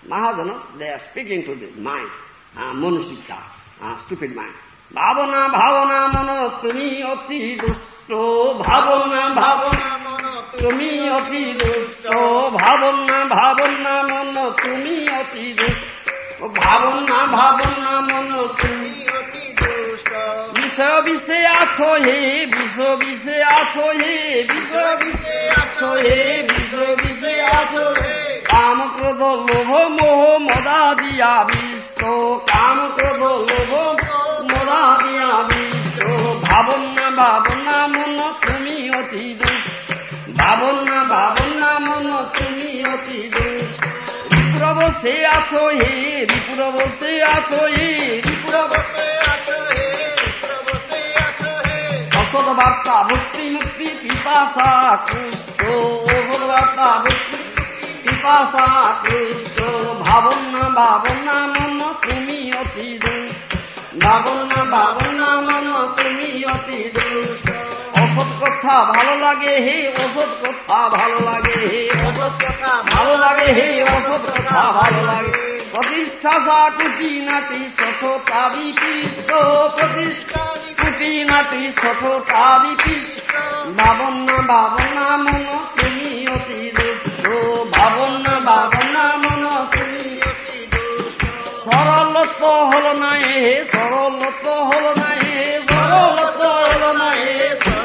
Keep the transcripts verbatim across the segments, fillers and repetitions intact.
Mahajanas, they are speaking to the mind, uh, Manusika, uh, stupid mind. Bhavana, bhavana, mano, tumi oti dusto. Bhavana, bhavana, mano, tumi oti dusto. Bhavana, bhavana, mano, tumi oti dusto. Bhavana, bhavana, mano, tumi oti dusto. Visha vise acho he, visha vise acho he, visha vise acho he, visha vise acho he. Kama krodha lobha moha madadiya visto. Kama krodha lobha modadiya visto. Bhavana, bhavana, mano, tumi oti dusto. Bhavana, bhavana, mano, tumi oti dusto. Ripura bose acho he, ripura bose acho he, ripura bose acho he, ripura bose acho he. Asad varta mukti mukti pipasa kusto. Asad varta mukti pipasa kusto. Bhavana, bhavana, mano, tumi oti dusto. Bhavana, bhavana, mano, tumi oti dusto. অসৎ কথা ভালো লাগে হে, অসৎ কথা ভালো লাগে হে, অসৎ কথা ভালো লাগে হে, অসৎ কথা ভালো লাগে। প্রতিষ্ঠা সা কুটি নাটি সততা বিপিষ্ট। প্রতিষ্ঠা কুটি নাটি সততা বিপিষ্ট। ভাবনা ভাবনা মন তুমি অতি দুষ্ট। ভাবনা ভাবনা মন তুমি অতি দুষ্ট। সরলত হল না হে, সরলত হল না হে, সরলত হল না হে,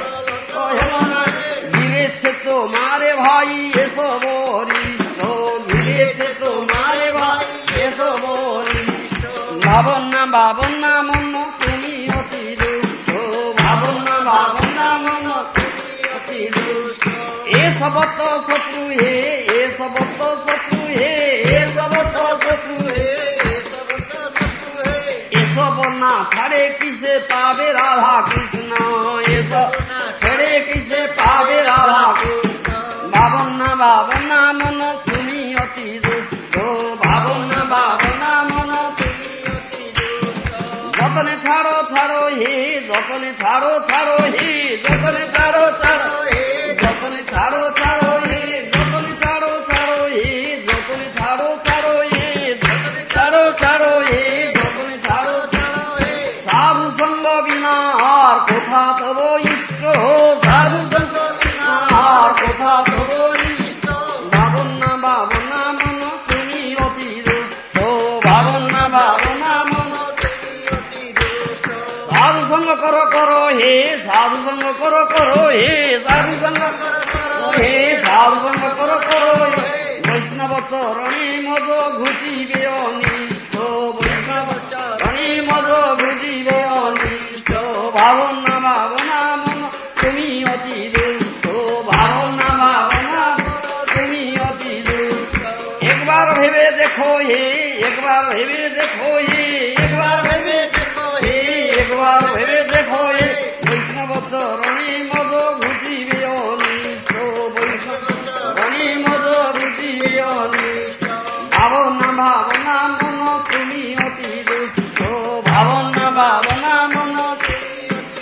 গিরেছে তোমারে ভাই এসব বরিষ্ঠ। গিরেছে তোমারে ভাই এসব বরিষ্ঠ। ভাবনা ভাবনা মন তুমি অতি দুষ্ট। ভাবনা ভাবনা মন তুমি অতি দুষ্ট। এসব তো শত্রু হে, এসব তো শত্রু হে, এসব তো শত্রু হে, এসব তো শত্রু হে। এসব না ছাড়ে কিসে পাবে রাধা কৃষ্ণ। এসব না ছেড়ে কিসে পাবে রাধা কৃষ্ণ। ভাবনা ভাবনা মন তুমি অতি দুষ্ট। ভাবনা ভাবনা মন তুমি অতি দুষ্ট। যতনে ছাড়ো ছাড়ো হে, যতনে ছাড়ো ছাড়ো হে, যতনে ছাড়ো ছাড়ো হে, যতনে ছাড়ো ছাড়ো হে, যতনে ছাড়ো ছাড়ো হে, যতনে ছাড়ো ছাড়ো হে, যতনে ছাড়ো ছাড়ো হে, যতনে ছাড়ো ছাড়ো হে। সাধু সঙ্গ বিনা আর কোথা তব ইষ্ট। সাধু সঙ্গ বিনা আর কোথা তব ইষ্ট। ভাবনা ভাবনা মন তুমি অতি দুষ্ট। ভাবনা ভাবনা মন তুমি অতি দুষ্ট। সাধু সঙ্গ করো করো হে, সাধু সঙ্গ করো করো হে, সাধু সঙ্গ করো করো হে, সাধু সঙ্গ করো করো হে। বৈষ্ণব চরণে মদ ঘুচিবে অনিষ্ট। বৈষ্ণব চরণে মদ ঘুচিবে অনিষ্ট। ভাবনা ভাবনা মন তুমি অতি দুষ্ট। ভাবনা ভাবনা মন তুমি অতি দুষ্ট। একবার ভেবে দেখো হে, একবার ভেবে দেখো হে, একবার ভেবে দেখো হে, একবার ভেবে দেখো হে। বৈষ্ণব চরণে মদ ঘুচিবে অনিষ্ট। বৈষ্ণব চরণে মদ ঘুচিবে অনিষ্ট। ভাবনা ভাবনা মন তুমি অতি দুষ্ট। ভাবনা ভাবনা মন তুমি অতি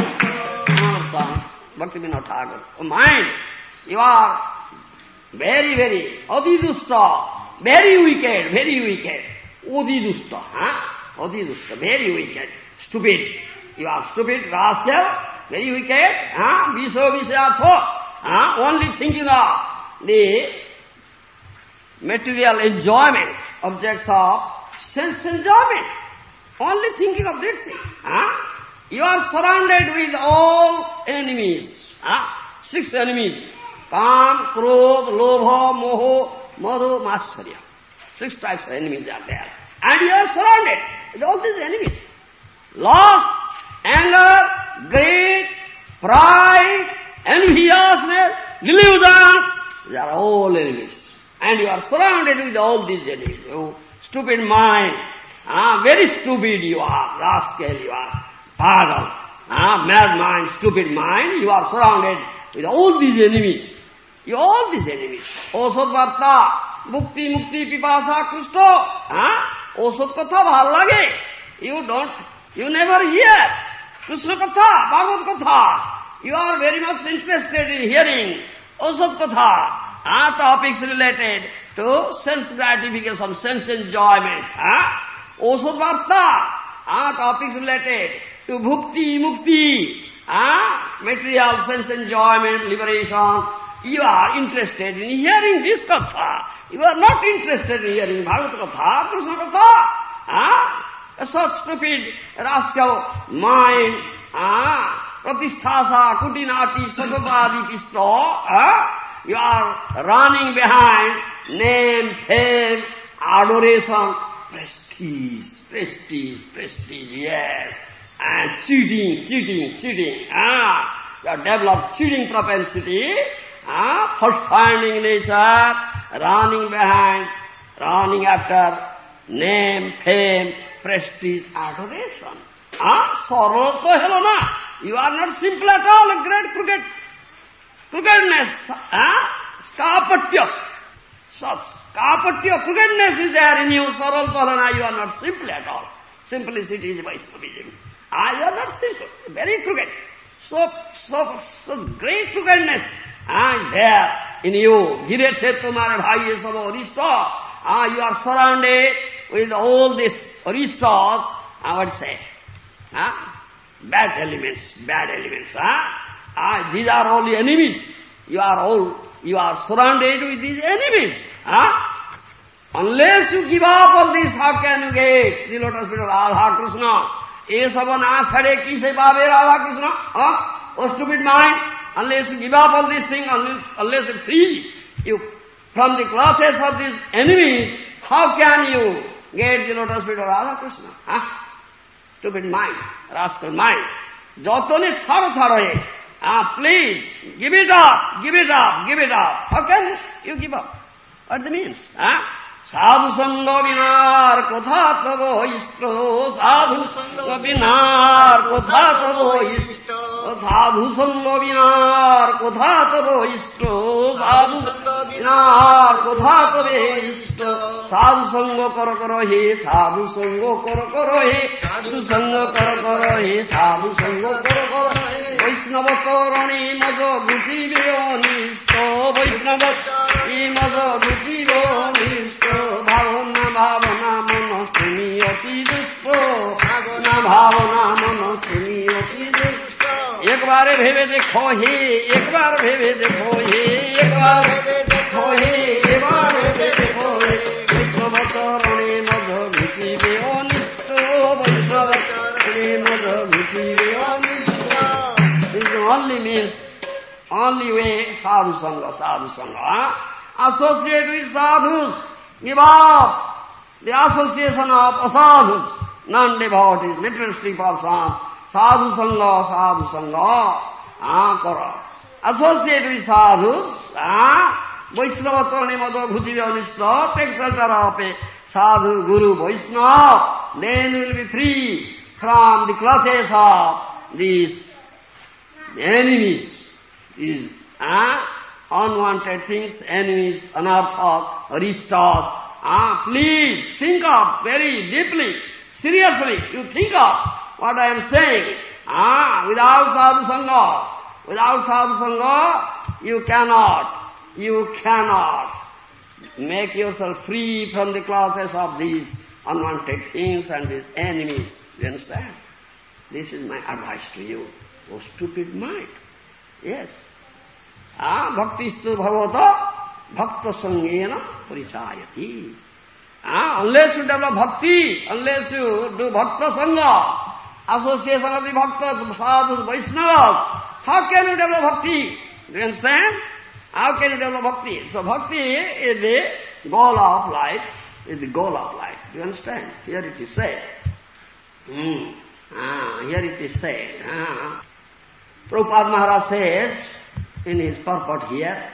দুষ্ট। Bhakti Vinod Thakur, oh mind, you are very, very ati dusta, very wicked, very wicked. Ati dusta, huh? Ati dusta, very wicked, stupid. You are stupid, rascal, very wicked, huh? Viso visyacho, huh? Only thinking of the material enjoyment, objects of sense enjoyment. Only thinking of this thing, huh? You are surrounded with all enemies, huh? Six enemies. Kam, Krodh, Lobha, Moho, Madho, Matsarya. Six types of enemies are there. And you are surrounded with all these enemies. Lust, anger, greed, pride, enviousness, delusion. They are all enemies. And you are surrounded with all these enemies. You stupid mind. Ah, very stupid you are, rascal you are. Pagal, ah, mad mind, stupid mind, you are surrounded with all these enemies. You all these enemies. Osod varta, mukti mukti pipasa kusto. Ah, osod katha bhal lage. You don't, you never hear Krishna katha, Bhagavad katha. You are very much interested in hearing Osod katha. Ah, topics related to sense gratification, sense enjoyment. Huh? Osodvarta, huh? Topics related to bhukti, mukti, huh? Material sense enjoyment, liberation. You are interested in hearing this katha. You are not interested in hearing Bhagavad katha, Krishna katha. Huh? Such stupid rascal mind. Huh? Pratisthasa, kutinati, satapadi pisto. Huh? You are running behind name, fame, adoration, prestige, prestige, prestige, yes. And cheating, cheating, cheating. Ah, you have developed cheating propensity, ah, fault-finding nature, running behind, running after name, fame, prestige, adoration. Ah, sorrow to hello na. You are not simple at all, a great crooked. Crookedness, ah, skapatya. Such skapatya, crookedness is there in you, sorrow to hello na. You are not simple at all. Simplicity is Vaishnavism. Ah, you are not simple, very crooked. So, so, such great crookedness ah, is there in you. Gire se tumhare bhaiye sab arishta. Ah, you are surrounded with all these aristas, I would say. Ah, bad elements, bad elements. Ah, ah, these are all the enemies. You are all, you are surrounded with these enemies. Ah, unless you give up all this, how can you get the lotus feet of Radha Krishna? ये सब ना छड़े किसे पावे Radha Krishna? Huh? Oh stupid mind! Unless you give up all these things, unless you free you from the clutches of these enemies, how can you get the lotus feet of Radha Krishna? Huh? Stupid mind, rascal mind. Jotone chharo chharo hai. Ah, please, give it up, give it up, give it up. How can you give up? What the means? Huh? Sadhu sangha vinar kotha tavo ishto. Sadhu sangha vinar kotha tavo ishto. Sadhu sangha vinar kotha tavo ishto. Sadhu sangha vinar kotha tavo ishto. Sadhu sangha karo karo he. Sadhu sangha karo karo he. Sadhu sangha karo karo he. Sadhu sangha karo karo he. Vaishnava karani maja guti vyonishto. Vaishnava karani maja guti vyonishto. Bhavana bhavana mano tumi ati dusto. Bhavana bhavana mano tumi ati dusto. एक बार भेवे देखो ही, एक बार भेवे देखो ही, एक बार भेवे देखो ही, एक बार भेवे देखो ही. वैष्णव चरणे मज भूति व्यनिष्ट. वैष्णव चरणे मज भूति व्यनिष्ट. This only means, only way sadhu sangha, sadhu sangha. Associate with sadhus. Give up the association of asadhus, non-devotees, materialistic persons. Sadhu sangha, sadhu sangha. Ah, karo. Associate with sadhus. Ah, Vaishnava charane madha bhuti vyonishta. Take shelter of a sadhu, guru, Vaishnava. Then you will be free from the clutches of these enemies. These ah, unwanted things, enemies, anarthas, aristas. Ah, please think of very deeply, seriously. You think of what I am saying. Ah, without sadhu sangha, without sadhu sangha, you cannot, you cannot make yourself free from the clutches of these unwanted things and these enemies. You understand? This is my advice to you. Oh, stupid mind. Yes. Ah, bhaktistu bhavata bhakta sangena parichayati. Ah, unless you develop bhakti, unless you do bhakta sangha, association of the bhaktas, sadhus, Vaishnavas, how can you develop bhakti? Do you understand? How can you develop bhakti? So bhakti is the goal of life, is the goal of life. Do you understand? Here it is said. Hmm. Ah, here it is said. Ah. Prabhupada Maharaj says in his purport here,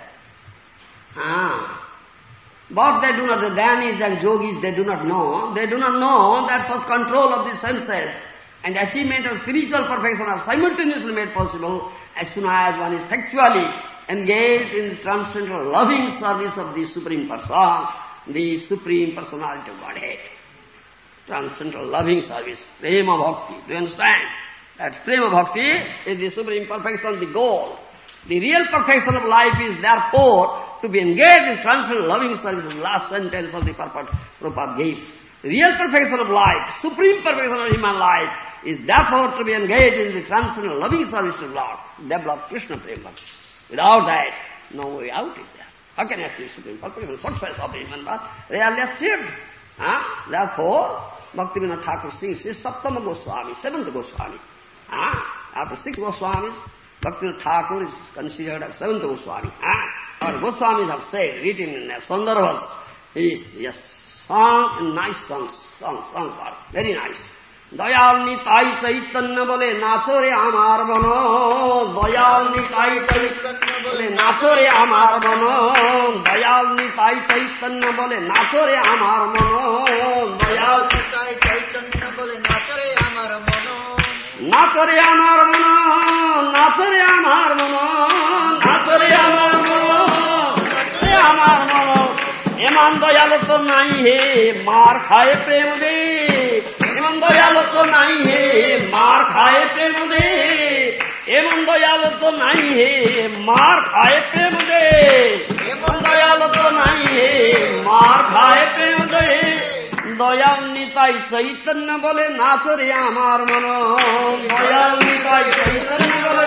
ah, but they do not, the dhyanis and yogis, they do not know, they do not know that such control of the senses and achievement of spiritual perfection are simultaneously made possible as soon as one is factually engaged in the transcendental loving service of the Supreme Person, the Supreme Personality of Godhead. Transcendental loving service, prema bhakti. Do you understand? That prema bhakti is the supreme perfection, the goal. The real perfection of life is therefore to be engaged in transcendental loving service is the last sentence of the purport Prabhupada gives. Real perfection of life, supreme perfection of human life, is therefore to be engaged in the transcendental loving service to the Lord, develop Krishna Prema. Without that, no way out is there. How can you achieve supreme perfection, success of the human birth? Rarely achieved. Huh? Therefore, Bhaktivinoda Thakur sings, is Saptama Goswami, seventh Goswami. Huh? After six Goswamis, Bhaktivinoda Thakur is considered as seventh Goswami. Huh? Our Goswamis have said, written in their Sandarbhas, he is, yes, sung in nice songs, songs, songs are very nice. Dayal Nitai Chaitanya bole nacho re amar bano, Dayal Nitai Chaitanya bole nacho re amar bano, Dayal Nitai Chaitanya bole nacho re amar bano, Dayal Nitai Chaitanya bole nacho re amar bano, nacho re amar bano, nacho re amar bano, nacho re amar bano, nacho re amar bano. এমন দয়াল তো নাই হে মার খায় প্রেম দে, এমন দয়াল তো নাই হে মার খায় প্রেম দে, এমন দয়াল তো নাই হে মার খায় প্রেম দে, এমন দয়াল তো নাই হে মার খায় প্রেম দে, দয়াল নিতাই চৈতন্য বলে নাচরে আমার মন, দয়াল নিতাই চৈতন্য বলে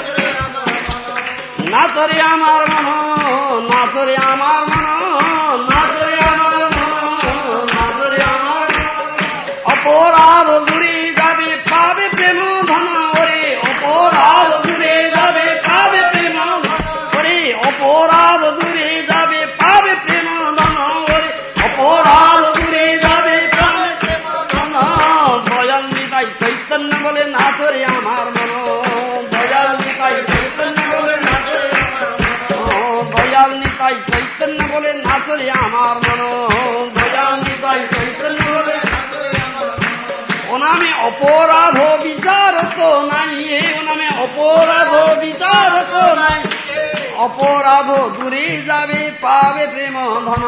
নাচরে আমার মন, নাচরে আমার মন, নাচরে আমার মন, নাচরে আমার অপরাধ দূরে যাবে পাবে প্রেম ধন ওরে, অপরাধ দূরে যাবে পাবে প্রেম ধন ওরে, অপরাধ দূরে যাবে পাবে প্রেম ধন ওরে, অপরাধ দূরে যাবে পাবে প্রেম ধন, দয়াল নিতাই চৈতন্য বলে নাচরে আমার মন, দয়াল নিতাই চৈতন্য বলে নাচরে আমার মন, দয়াল নিতাই চৈতন্য বলে নাচরে আমার মন, দয়াল নিতাই চৈতন্য বলে ও নামে অপরাধ বিচার তো নাই, ও নামে অপরাধ বিচার তো নাই, অপরাধ দূরে যাবে পাবে প্রেম ধন,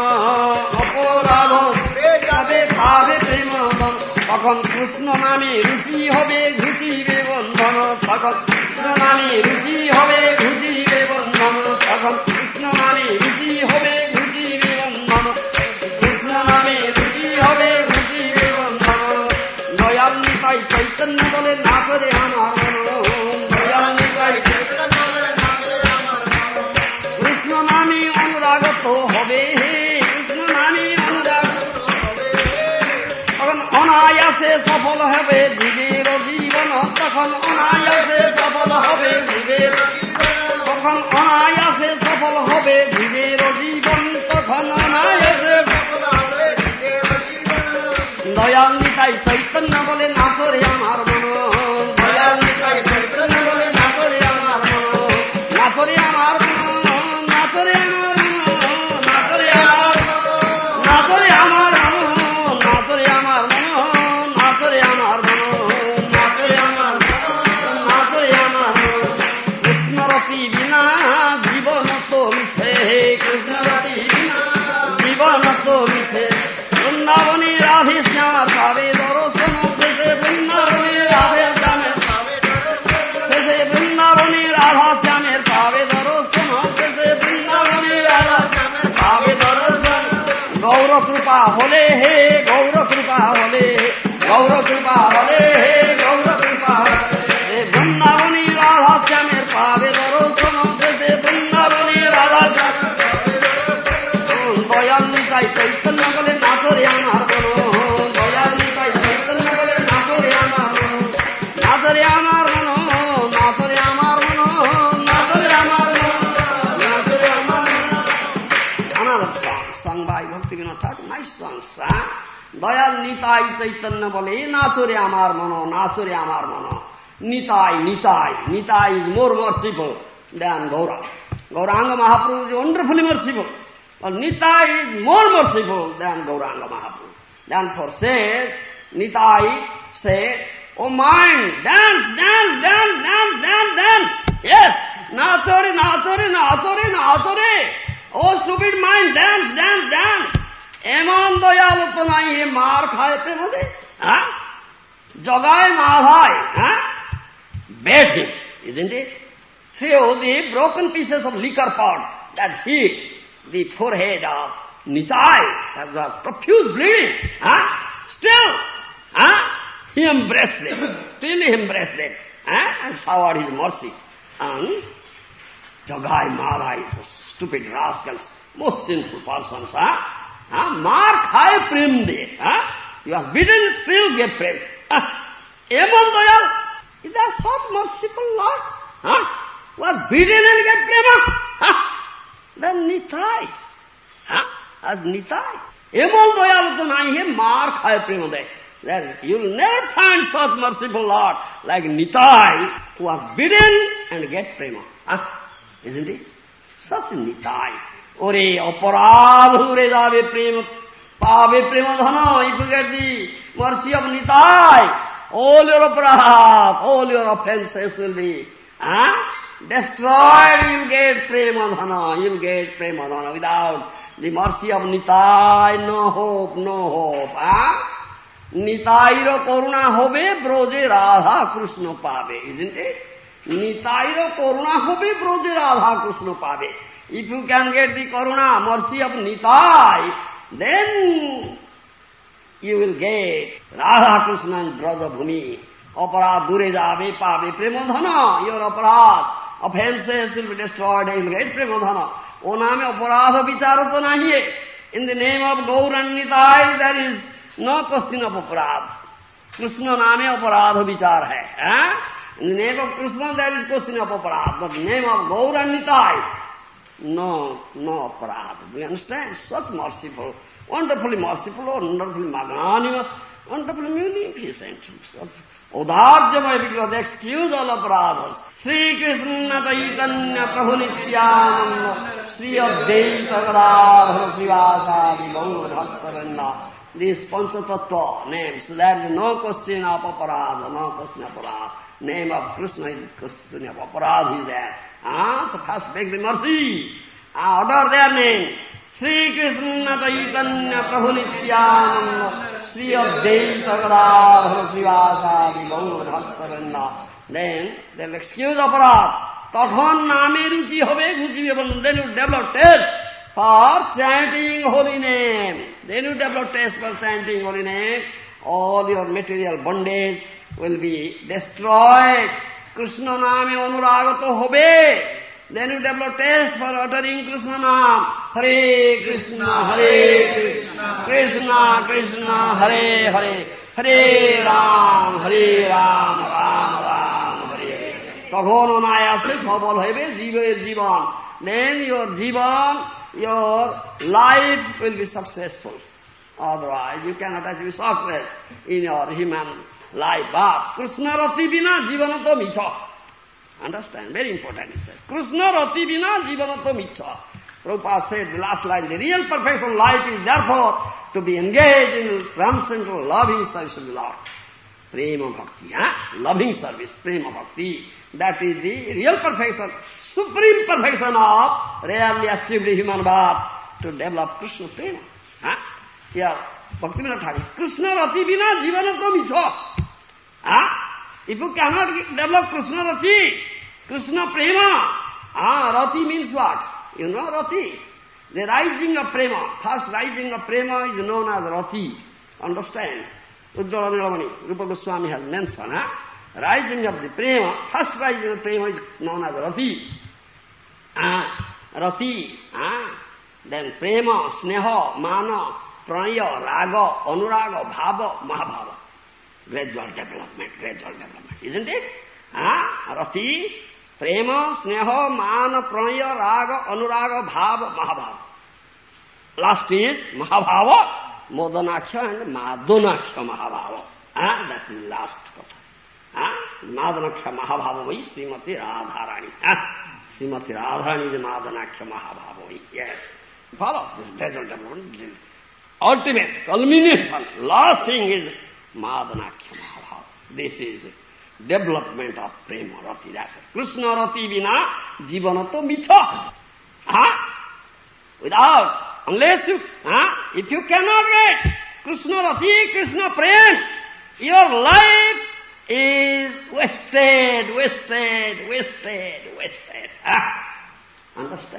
অপরাধ দূরে যাবে পাবে প্রেম ধন, তখন কৃষ্ণ নামে রুচি হবে ঘুচিবে বন্ধন, তখন কৃষ্ণ নামে রুচি হবে ঘুচিবে বন্ধন, তখন কৃষ্ণ নামে রুচি হবে ঘুচিবে বন্ধন, কৃষ্ণ নামে রুচি হবে ঘুচিবে বন্ধন, দয়াল নিতাই চৈতন্য বলে নাচরে আমার মন, দয়াল নিতাই চৈতন্য বলে নাচরে আমার মন, কৃষ্ণ নামে অনুরাগত হবে হে, কৃষ্ণ নামে অনুরাগত হবে, তখন অনায়াসে সফল হবে জীবের জীবন, তখন অনায়াসে সফল হবে জীবের জীবন, তখন অনায়াসে সফল হবে জীবের জীবন, তখন অনায়াসে সফল হবে জীবের জীবন, দয়াল নিতাই চৈতন্য বলে নাচরে আমার মন, দয়াল নিতাই চৈতন্য বলে নাচরে আমার মন, নাচরে আমার মন, নাচরে আমার মন, নাচরে আমার মন, নাচরে আমার মন, নাচরে আমার মন, নাচরে আমার মন, নাচরে আমার মন, নাচরে আমার মন, কৃষ্ণরতি বিনা জীবন তো মিছে, কৃষ্ণরতি বিনা জীবন তো মিছে, বৃন্দাবনী রাধে শ্যামা পাবে দর্শন শেষে, বৃন্দাবনী রাধে শ্যামের পাবে দর্শন শেষে, বৃন্দাবনী রাধা শ্যামের পাবে দর্শন শেষে, বৃন্দাবনী রাধা শ্যামের পাবে দর্শন, গৌর কৃপা হলে হে, গৌর কৃপা হলে, গৌর কৃপা হলে হে, গৌর কৃপা হলে, বৃন্দাবনী রাধা শ্যামের পাবে দর্শন শেষে, বৃন্দাবনী রাধা শ্যামের পাবে দর্শন, দয়াল নিতাই চৈতন্য বলে নাচরে আমার মন, দয়াল নিতাই চৈতন্য বলে নাচরে আমার মন, নাচরে আমার মন, নাচরে আমার মন, নাচরে আমার মন, নাচরে আমার মন। Another song, sung by Bhaktivinoda Thakur, nice songs. Dayal Nitai Chaitanya বলে নাচরে আমার মন, নাচরে আমার মন, Nitai Nitai, Nitai is more merciful than Gaura. Gauranga Mahaprabhu is wonderfully merciful. But Nitai is more merciful than Gauranga Mahaprabhu. Therefore says, Nitai said, oh mind, dance, dance, dance, dance, dance, dance. Yes, nachore, nachore, nachore, nachore. Oh stupid mind, dance, dance, dance. এমন দয়াল তো নাই হে মার খায় প্রেমদে, হ্যাঁ, জগায় না ভাই, হ্যাঁ, beat him, isn't it? Throw the broken pieces of liquor pot that he the forehead of Nitai, that was profuse bleeding. Huh? Still, huh? he embraced it. Still he embraced it. Huh? And showered his mercy. And Jagai Madhai, the stupid rascals, most sinful persons. Huh? Huh? Mar khai prem de. Huh? He was beaten, still gave prem. Huh? Eman Dayal, is that such merciful Lord? Huh? Was beaten and gave prema? Huh? Then Nitai. Huh? As Nitai. Eman Dayal to nahi hai, mar khai prema de. That you'll never find such merciful Lord like Nitai, who was beaten and get prema. Huh? Isn't it? Such Nitai. Ore aparadh ure jave prema, pave prema dhana. If you get the mercy of Nitai, all your aparadh, all your offenses will be huh? destroyed. You'll get prema dhana. You'll get prema dhana. Without the mercy of Nitai, no hope, no hope. Huh? Nitairo koruna hobe broje radha krishna pabe, isn't it? Nitairo koruna hobe broje radha krishna pabe. If you can get the karuna, mercy of Nitai, then you will get Radha Krishna and Braja Bhumi. Aparad dure jave pabe premadhana. Your aparad, offenses will be destroyed, you will get premadhana. O name aparadha vichara to nahi hai. In the name of Gaur and Nitai, there is no question of aparad. Krishna name aparadha vichar hai. In the name of Krishna, there is question of aparad. But in the name of Gaur and Nitai, no, no aparad. Do you understand? Such merciful, wonderfully merciful, wonderfully magnanimous, wonderfully munificent. Udharjamaya Vigraha, they excuse all aparadhas. Sri Krishna Chaitanya Prabhu Nityananda, Sri Advaita Gadadhara Srivasadi Gaur Bhakta. These Panchatattva names, there is no question of aparadha, no question of aparadha. Name of Krishna is question of aparadha is there. Ah, so first beg the mercy. Ah, order their name. Sri Krishna Chaitanya Prabhu Nityananda, Sri Advaita Gadadhara Srivasadi Gaur Bhakta. Then they'll excuse aparadha. Tathon name ruchi hobe guchi bhavan. Then you develop taste for chanting holy name. Then you develop taste for chanting holy name. All your material bondage will be destroyed. Krishna name anuragato hobe. Then you develop taste for uttering Krishna name. Hare Krishna, Hare Krishna, Krishna Krishna, Hare Hare, Hare Ram, Hare Ram, Ram Ram, Hare. Takhon anayase sabal hoibe jiver jivan. Then your jivan, your life will be successful. Otherwise, you cannot achieve success in your human life. But Krishna rati bina jivanato micha. Understand? Very important, he said. Krishna rati bina jivanato micha. Prabhupada said the last line, the real perfection life is therefore to be engaged in transcendental loving service of the Lord. Prema bhakti, huh? Loving service, prema bhakti. That is the real perfection, supreme perfection of rarely achieved human birth, to develop Krishna prema. Huh? Here, Bhaktivinoda Thakur says, Krishna rati bina jivanato micha. Huh? If you cannot develop Krishna rati, Krishna prema, ah, rati means what? You know rati. The rising of prema, first rising of prema is known as rati. Understand? Ujjvala Nilamani, Rupa Goswami has mentioned, huh? Rising of the prema, first rising of prema is known as rati. Ah, rati, ah. Then prema, sneha, mana, pranaya, raga, anuraga, bhava, mahabhava. Gradual development, gradual development, isn't it? Ah, rati, prema, sneha, mana, pranaya, raga, anuraga, bhava, mahabhava. Last is mahabhava, modanaksha and madanaksha mahabhava. Ah, that's the last person. Ah, madanaksha mahabhava is Srimati Radharani. Ah, Srimati Radharani is madanaksha mahabhava. Yes. Follow this gradual development. Ultimate culmination, last thing is Madanakhya Mahabhava. This is the development of Prema Rati. That's it. Krishna Rati Vina Jivanato Micha. Huh? Without, unless you, huh? If you cannot get Krishna Rati, Krishna Prem, your life is wasted, wasted, wasted, wasted. Huh? Understand?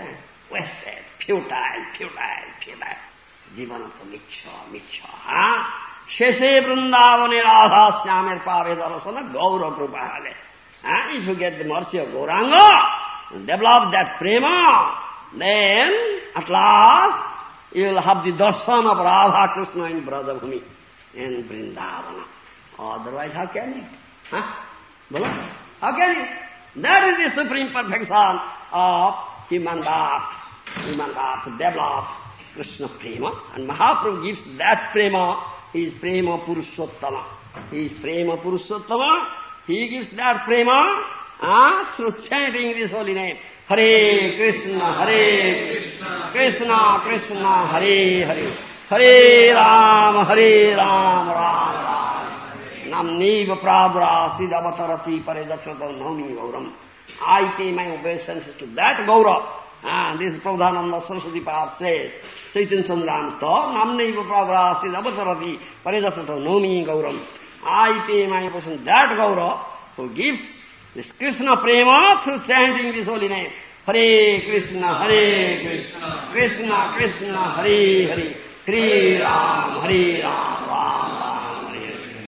wasted, futile, futile, futile. Jivan to michha, michha. Huh? Sheshe Vrindavane Radha Syamer Pave Darasana Gaura Krupahale. Huh? If you get the mercy of Gauranga, develop that prema, then at last you will have the darshan of Radha Krishna in Brajabhumi, in Vrindavana. Otherwise, how can you? Huh? How can you? That is the supreme perfection of human birth. Human birth to develop Krishna prema. And Mahaprabhu gives that prema. He is prema Purushottama. He is prema Purushottama. He gives that prema uh, through chanting this holy name. Hare Krishna, Hare Krishna, Krishna Krishna, Hare Hare, Hare Ram, Hare Ram, Ram Ram. Namniva Pradra Siddhavatarati Paredakshatam Naumi Gauram. I pay my obeisances to that Gaura. Ah, this is Prabhupada Saraswati Pad said. Chaitanya Chandramasta, Namniva Pradra Siddhavatarati Paredakshatam Naumi Gauram. I pay my obeisance to that Gaura who gives this Krishna prema through chanting this holy name. Hare Krishna, Hare Krishna, Krishna Krishna, Hare Hare, Hare Ram, Hare Ram.